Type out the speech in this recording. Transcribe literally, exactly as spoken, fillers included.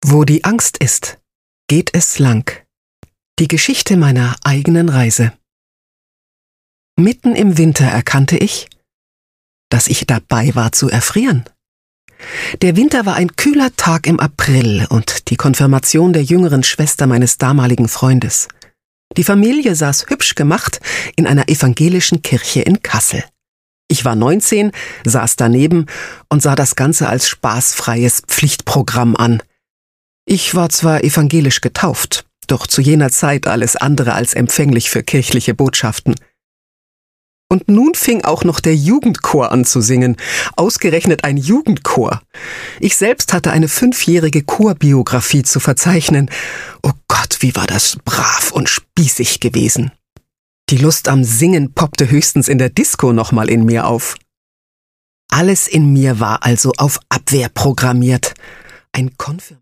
Wo die Angst ist, geht es lang. Die Geschichte meiner eigenen Reise. Mitten im Winter erkannte ich, dass ich dabei war zu erfrieren. Der Winter war ein kühler Tag im April und die Konfirmation der jüngeren Schwester meines damaligen Freundes. Die Familie saß hübsch gemacht in einer evangelischen Kirche in Kassel. Ich war neunzehn, saß daneben und sah das Ganze als spaßfreies Pflichtprogramm an. Ich war zwar evangelisch getauft, doch zu jener Zeit alles andere als empfänglich für kirchliche Botschaften. Und nun fing auch noch der Jugendchor an zu singen, ausgerechnet ein Jugendchor. Ich selbst hatte eine fünfjährige Chorbiografie zu verzeichnen. Oh Gott, wie war das brav und spießig gewesen. Die Lust am Singen poppte höchstens in der Disco nochmal in mir auf. Alles in mir war also auf Abwehr programmiert. Ein Konfirm